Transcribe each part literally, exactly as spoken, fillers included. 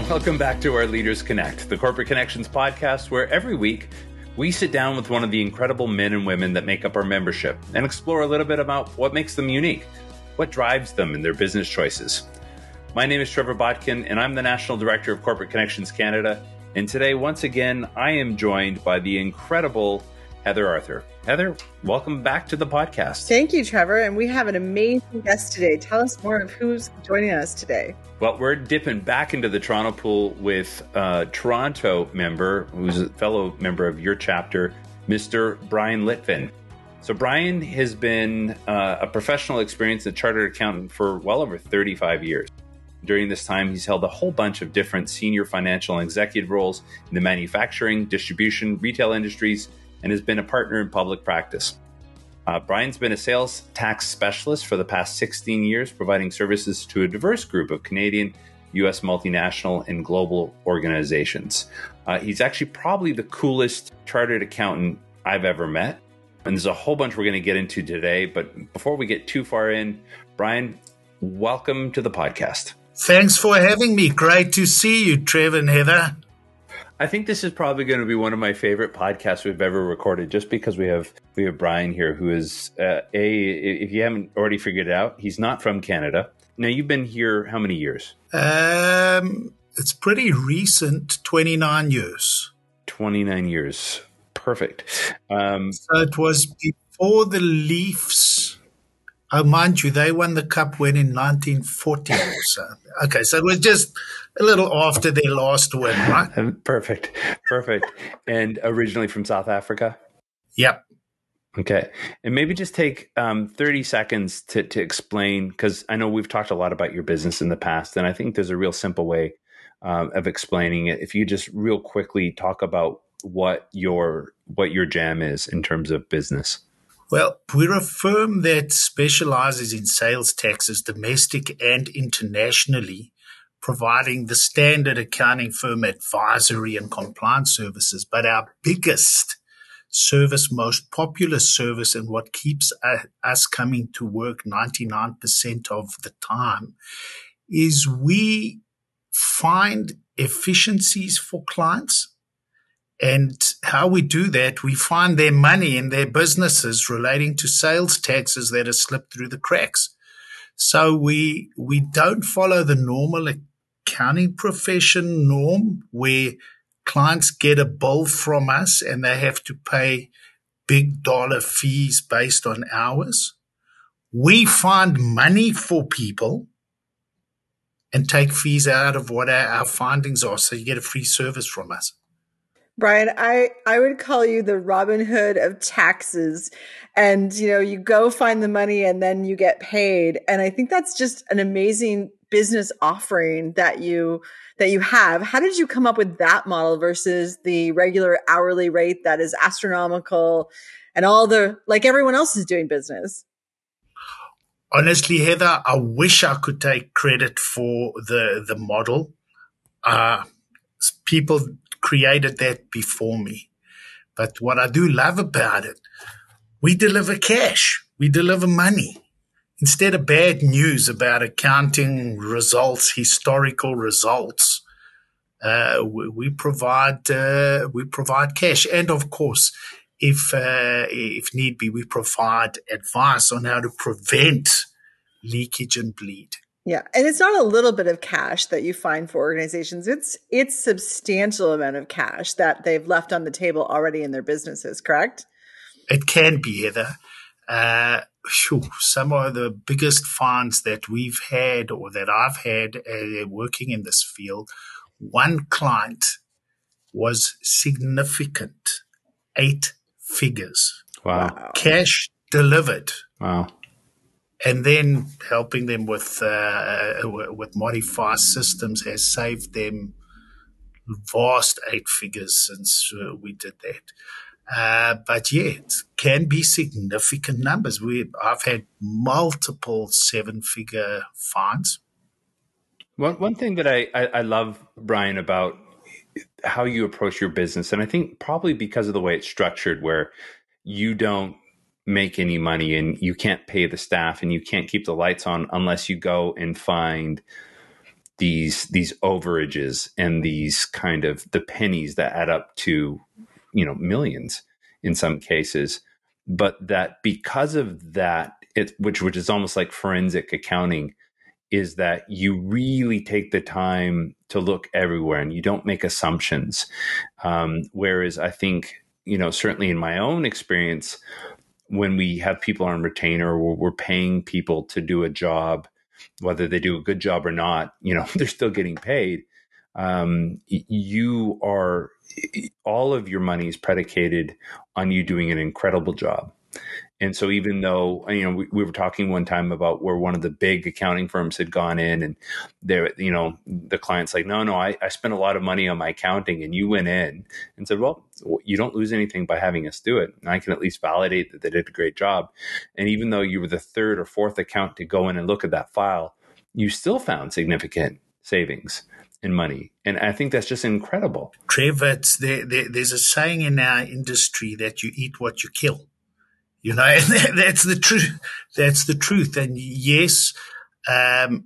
and welcome back to our Leaders Connect, the Corporate Connections podcast, where every week we sit down with one of the incredible men and women that make up our membership and explore a little bit about what makes them unique, what drives them in their business choices. My name is Trevor Botkin, and I'm the National Director of Corporate Connections Canada. And today, once again, I am joined by the incredible Heather Arthur. Heather, welcome back to the podcast. Thank you, Trevor. And we have an amazing guest today. Tell us more of who's joining us today. Well, we're dipping back into the Toronto pool with a Toronto member who's a fellow member of your chapter, Mister Brian Litvin. So Brian has been uh, a professional experienced chartered accountant for well over thirty-five years. During this time, he's held a whole bunch of different senior financial and executive roles in the manufacturing, distribution, retail industries, and has been a partner in public practice. Uh, Brian's been a sales tax specialist for the past sixteen years, providing services to a diverse group of Canadian, U S multinational, and global organizations. Uh, he's actually probably the coolest chartered accountant I've ever met. And there's a whole bunch we're going to get into today. But before we get too far in, Brian, welcome to the podcast. Thanks for having me. Great to see you, Trevor and Heather. I think this is probably going to be one of my favorite podcasts we've ever recorded, just because we have we have Brian here, who is uh, a. If you haven't already figured it out, he's not from Canada. Now, you've been here how many years? Um, it's pretty recent, twenty-nine years. twenty-nine years, perfect. Um, so it was before the Leafs. Oh, mind you, they won the Cup when in nineteen forty or so. Okay, so it was just a little after their last win, right? Perfect, perfect. And originally from South Africa? Yep. Okay. And maybe just take um, thirty seconds to, to explain, because I know we've talked a lot about your business in the past, and I think there's a real simple way uh, of explaining it. If you just real quickly talk about what your what your jam is in terms of business. Well, we're a firm that specializes in sales taxes, domestic and internationally, providing the standard accounting firm advisory and compliance services. But our biggest service, most popular service, and what keeps us coming to work ninety-nine percent of the time is we find efficiencies for clients. And how we do that, we find their money in their businesses relating to sales taxes that have slipped through the cracks. So we we don't follow the normal accounting profession norm where clients get a bill from us and they have to pay big dollar fees based on hours. We find money for people and take fees out of what our, our findings are. So you get a free service from us. Brian, I, I would call you the Robin Hood of taxes. And, you know, you go find the money and then you get paid. And I think that's just an amazing business offering that you that you have. How did you come up with that model versus the regular hourly rate that is astronomical and all the, like everyone else is doing business? Honestly, Heather, I wish I could take credit for the, the model. Uh, people created that before me. But what I do love about it, we deliver cash. We deliver money. Instead of bad news about accounting results, historical results, uh, we, we provide uh, we provide cash. And of course, if uh, if need be, we provide advice on how to prevent leakage and bleed. Yeah. And it's not a little bit of cash that you find for organizations. It's it's substantial amount of cash that they've left on the table already in their businesses, correct? It can be, Heather. Uh, whew, some of the biggest finds that we've had or that I've had uh, working in this field, one client was significant, eight figures. Wow. Cash delivered. Wow. And then helping them with uh, with Modify Systems has saved them vast eight figures since uh, we did that. Uh, but yeah, it can be significant numbers. We I've had multiple seven-figure fines. One one thing that I, I, I love, Brian, about how you approach your business, and I think probably because of the way it's structured, where you don't make any money and you can't pay the staff and you can't keep the lights on unless you go and find these these overages and these kind of the pennies that add up to, you know, millions in some cases, but that because of that, it which which is almost like forensic accounting, is that you really take the time to look everywhere and you don't make assumptions. Um, whereas I think, you know, certainly in my own experience, when we have people on retainer or we're paying people to do a job, whether they do a good job or not, you know, they're still getting paid. Um, you are, all of your money is predicated on you doing an incredible job. And so even though, you know, we, we were talking one time about where one of the big accounting firms had gone in and they're, you know, the client's like, no, no, I, I spent a lot of money on my accounting, and you went in and said, well, you don't lose anything by having us do it. And I can at least validate that they did a great job. And even though you were the third or fourth account to go in and look at that file, you still found significant savings in money. And I think that's just incredible. Trevor, it's there, there, there's a saying in our industry that you eat what you kill. You know, and that's the truth. That's the truth. And yes, um,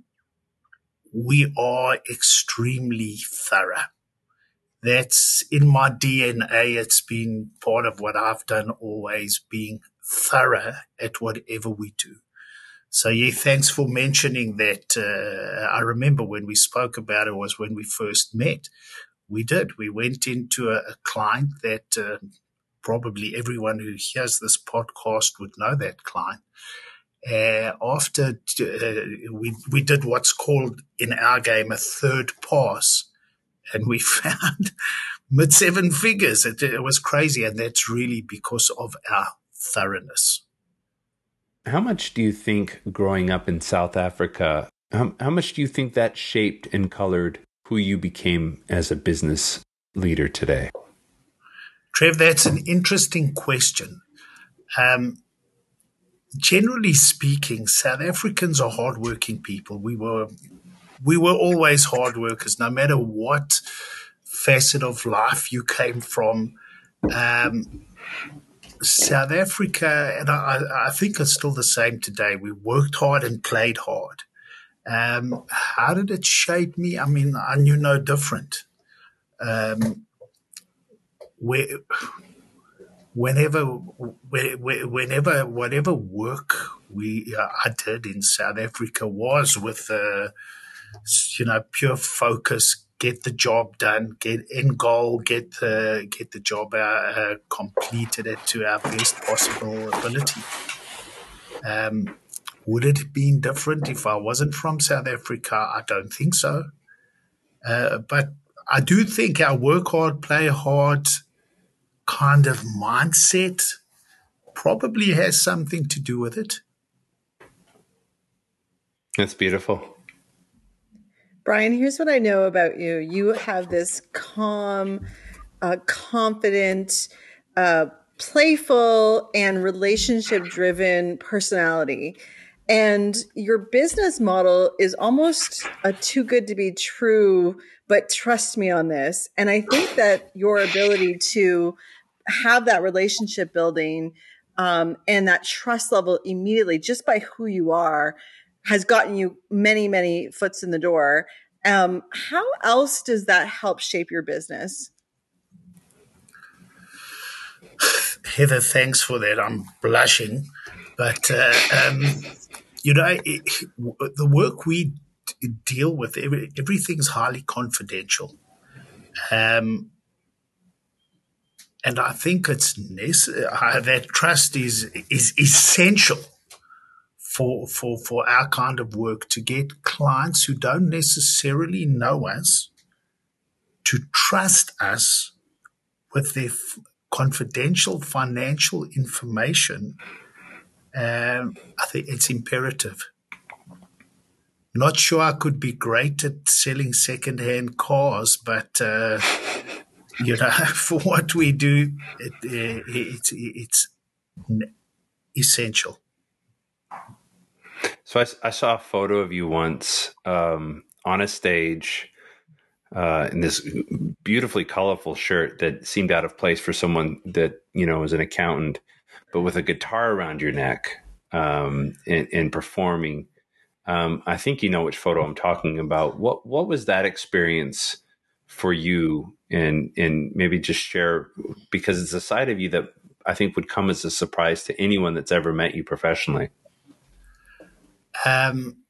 we are extremely thorough. That's in my D N A. It's been part of what I've done always, being thorough at whatever we do. So, yeah, thanks for mentioning that. Uh, I remember when we spoke about it was when we first met. We did. We went into a, a client that uh, probably everyone who hears this podcast would know that client. Uh, after uh, we we did what's called in our game a third pass, and we found mid seven figures. It, it was crazy, and that's really because of our thoroughness. How much do you think growing up in South Africa, how, how much do you think that shaped and colored who you became as a business leader today? Trev, that's an interesting question. Um, generally speaking, South Africans are hardworking people. We were we were always hard workers, no matter what facet of life you came from. Um, South Africa, and I, I think it's still the same today. We worked hard and played hard. Um, how did it shape me? I mean, I knew no different. Um, where, whenever, whenever, whatever work we uh, I did in South Africa was with, uh, you know, pure focus. Get the job done, get end goal, get the get the job uh, uh, completed it to our best possible ability. Um, would it have been different if I wasn't from South Africa? I don't think so. Uh, but I do think our work hard, play hard kind of mindset probably has something to do with it. That's beautiful. Brian, here's what I know about you. You have this calm, uh, confident, uh, playful, and relationship-driven personality. And your business model is almost a too good to be true, but trust me on this. And I think that your ability to have that relationship building um, and that trust level immediately just by who you are has gotten you many, many foots in the door. Um, how else does that help shape your business? Heather, thanks for that. I'm blushing. But, uh, um, you know, it, the work we d- deal with, every, everything's highly confidential. Um, and I think it's necessary, that trust is is essential for, for, for our kind of work, to get clients who don't necessarily know us to trust us with their f- confidential financial information. Um, I think it's imperative. Not sure I could be great at selling secondhand cars, but uh, you know, for what we do, it, it, it's it's essential. So I, I saw a photo of you once um, on a stage uh, in this beautifully colorful shirt that seemed out of place for someone that, you know, was an accountant, but with a guitar around your neck um, and, and performing. Um, I think you know which photo I'm talking about. What what was that experience for you? And and maybe just share, because it's a side of you that I think would come as a surprise to anyone that's ever met you professionally. Um,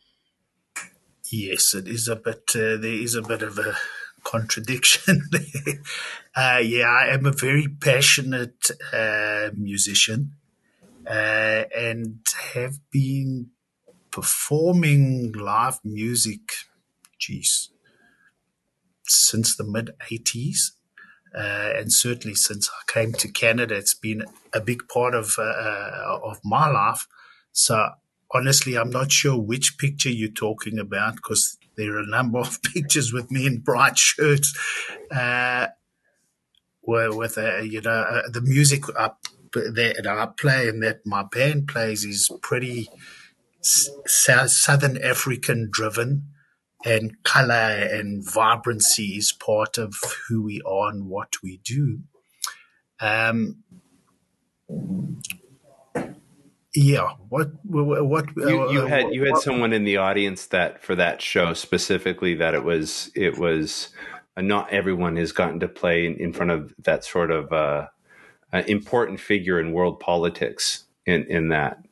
yes, it is a bit. Uh, there is a bit of a contradiction there. Uh, yeah, I am a very passionate uh, musician uh, and have been performing live music, geez, since the mid eighties. Uh, and certainly since I came to Canada, it's been a big part of uh, of my life. So honestly, I'm not sure which picture you're talking about, because there are a number of pictures with me in bright shirts, uh, where with uh, you know uh, the music up that I play and that my band plays is pretty s- Southern African driven. And color and vibrancy is part of who we are and what we do. Um, yeah. What? What? You, you had you had what, someone in the audience that for that show specifically that it was it was uh, not everyone has gotten to play in, in front of that sort of uh, uh, important figure in world politics in in that.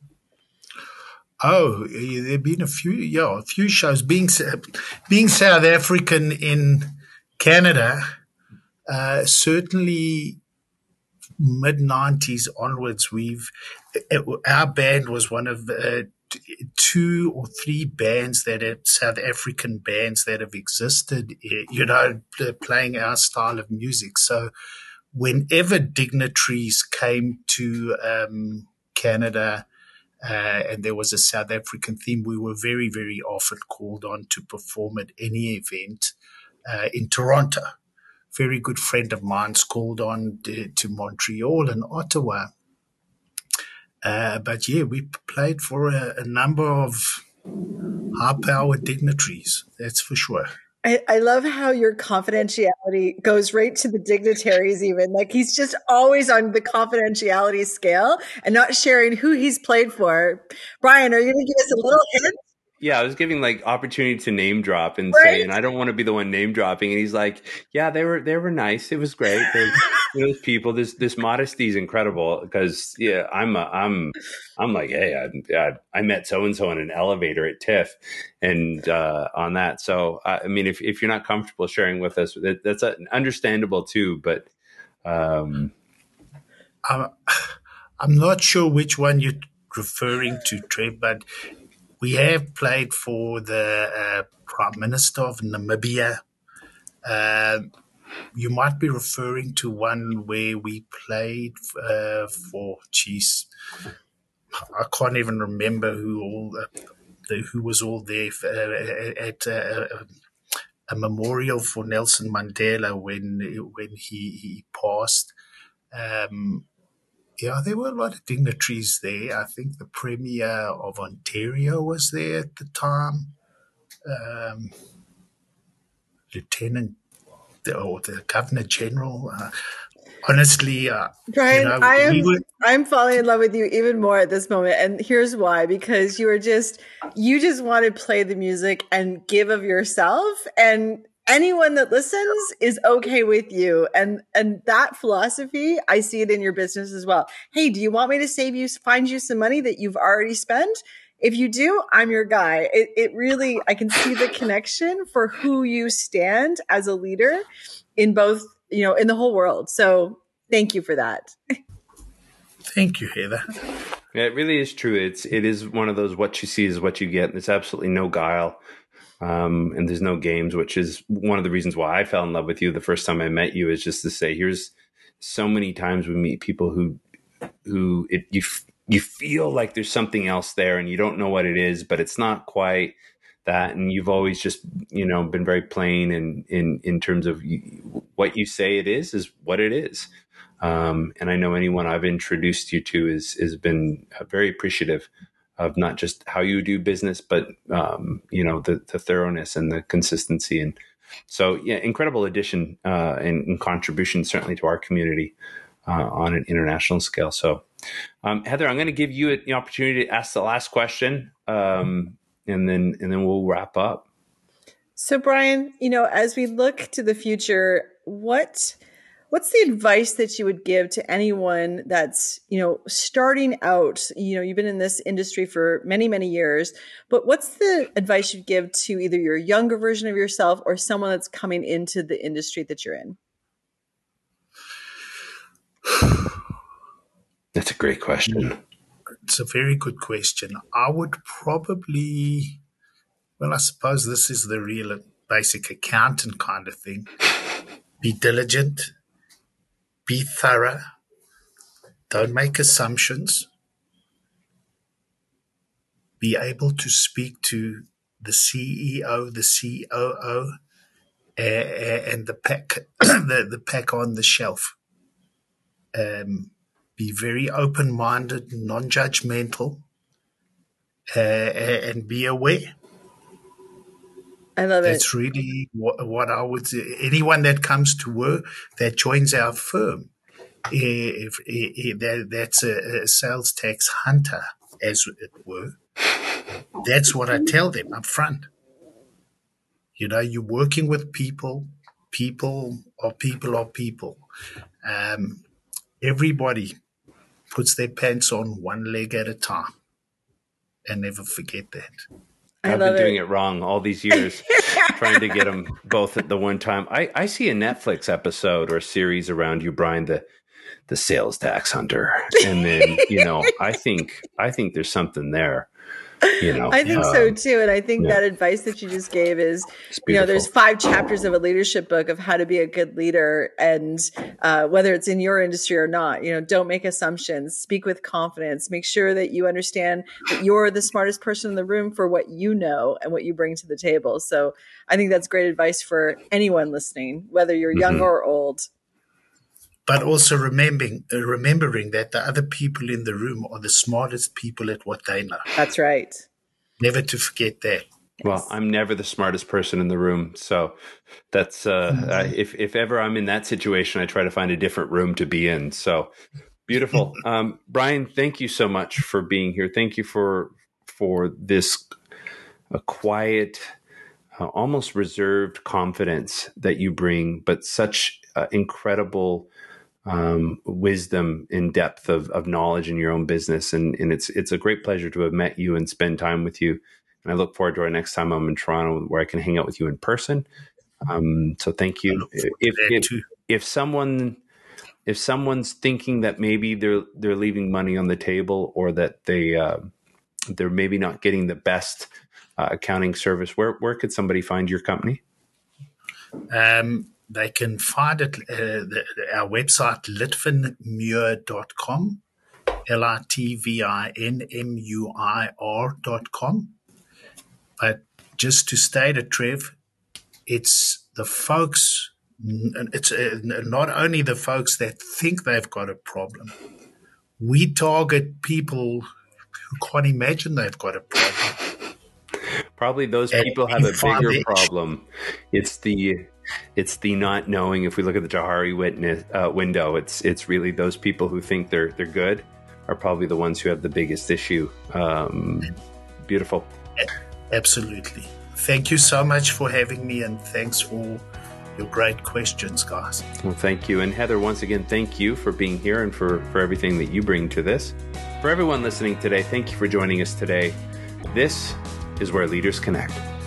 Oh, there've been a few, yeah, a few shows. Being being South African in Canada, uh, certainly mid nineties onwards, we've it, our band was one of uh, t- two or three bands that have South African bands that have existed, you know, playing our style of music. So, whenever dignitaries came to um, Canada. Uh, and there was a South African theme, we were very, very often called on to perform at any event uh, in Toronto. Very good friend of mine's called on to, to Montreal and Ottawa. Uh, but yeah, we played for a, a number of high-powered dignitaries, that's for sure. I, I love how your confidentiality goes right to the dignitaries, even. Like, he's just always on the confidentiality scale and not sharing who he's played for. Brian, are you going to give us a little hint? Yeah, I was giving like opportunity to name drop and Right? say, and I don't want to be the one name dropping. And he's like, "Yeah, they were they were nice. It was great. Those, those people. This this modesty is incredible." Because yeah, I'm a, I'm I'm like, hey, I, I, I met so and so in an elevator at TIFF, and uh, on that. So I mean, if if you're not comfortable sharing with us, that, that's uh, understandable too. But um, I'm, I'm not sure which one you're referring to, Trev, but we have played for the uh, Prime Minister of Namibia. Uh, you might be referring to one where we played uh, for, geez, I can't even remember who all uh, the, who was all there uh, at uh, a memorial for Nelson Mandela when when he he passed. Um, Yeah, there were a lot of dignitaries there. I think the Premier of Ontario was there at the time. Um, Lieutenant or the Governor General. Uh, honestly, uh, Brian, you know, I am we were. I'm falling in love with you even more at this moment. And here's why, because you are just you just want to play the music and give of yourself, and anyone that listens is okay with you. And and that philosophy, I see it in your business as well. Hey, do you want me to save you find you some money that you've already spent? If you do, I'm your guy. It, it really, I can see the connection for who you stand as a leader in both, you know, in the whole world. So thank you for that. Thank you, Heather. Yeah, it really is true. It's it is one of those what you see is what you get. There's absolutely no guile, um, and there's no games, which is one of the reasons why I fell in love with you the first time I met you. Is just to say, here's so many times we meet people who who it, you you feel like there's something else there, and you don't know what it is, but it's not quite that. And you've always just you know been very plain in in in terms of you, what you say it is is what it is. Um, and I know anyone I've introduced you to is has been very appreciative of not just how you do business, but um, you know the, the thoroughness and the consistency. And so, yeah, incredible addition uh, and, and contribution certainly to our community uh, on an international scale. So, um, Heather, I'm going to give you the opportunity to ask the last question. Um, and then and then we'll wrap up. So, Brian, you know, as we look to the future, what what's the advice that you would give to anyone that's, you know, starting out? You know, you've been in this industry for many, many years, but what's the advice you'd give to either your younger version of yourself or someone that's coming into the industry that you're in? That's a great question. It's a very good question. I would probably, well, I suppose this is the real basic accountant kind of thing. Be diligent, be thorough, don't make assumptions, be able to speak to the C E O, the C O O, uh, and the pack, the, the pack on the shelf. Um, be very open-minded, non-judgmental, uh, and be aware. I love That's it. That's really what, what I would say. Anyone that comes to work, that joins our firm, if, if, if that, that's a, a sales tax hunter, as it were. That's what I tell them up front. You know, you're working with people. People are people are people. Um, everybody puts their pants on one leg at a time, and never forget that. I I've love been doing it. it wrong all these years, trying to get them both at the one time. I, I see a Netflix episode or a series around you, Brian, the the sales tax hunter, and then you know, I think I think there's something there. You know, I think um, so too. And I think yeah. that advice that you just gave is, It's you know, there's beautiful. five chapters of a leadership book of how to be a good leader. And uh, whether it's in your industry or not, you know, don't make assumptions, speak with confidence, make sure that you understand that you're the smartest person in the room for what you know and what you bring to the table. So I think that's great advice for anyone listening, whether you're young Mm-hmm. or old. But also remembering, uh, remembering that the other people in the room are the smartest people at what they know. That's right. Never to forget that. Well, I'm never the smartest person in the room, so that's uh, mm-hmm. uh, if if ever I'm in that situation, I try to find a different room to be in. So beautiful, um, Brian. Thank you so much for being here. Thank you for for this a quiet, uh, almost reserved confidence that you bring, but such uh, incredible um, wisdom and depth of, of knowledge in your own business. And, and it's, it's a great pleasure to have met you and spend time with you. And I look forward to our next time I'm in Toronto where I can hang out with you in person. Um, so thank you. If, if, if someone, if someone's thinking that maybe they're, they're leaving money on the table or that they, uh, they're maybe not getting the best uh, accounting service, where, where could somebody find your company? Um, They can find it, uh, the, our website, litvin muir dot com, L I T V I N M U I R dot com. But just to state it, Trev, it's the folks, it's uh, not only the folks that think they've got a problem. We target people who can't imagine they've got a problem. Probably those and people have a bigger problem. It's the... It's the not knowing. If we look at the Johari witness, uh, window, it's it's really those people who think they're they're good are probably the ones who have the biggest issue. Um, beautiful. Absolutely. Thank you so much for having me, and thanks for your great questions, guys. Well, thank you. And Heather, once again, thank you for being here and for, for everything that you bring to this. For everyone listening today, thank you for joining us today. This is Where Leaders Connect.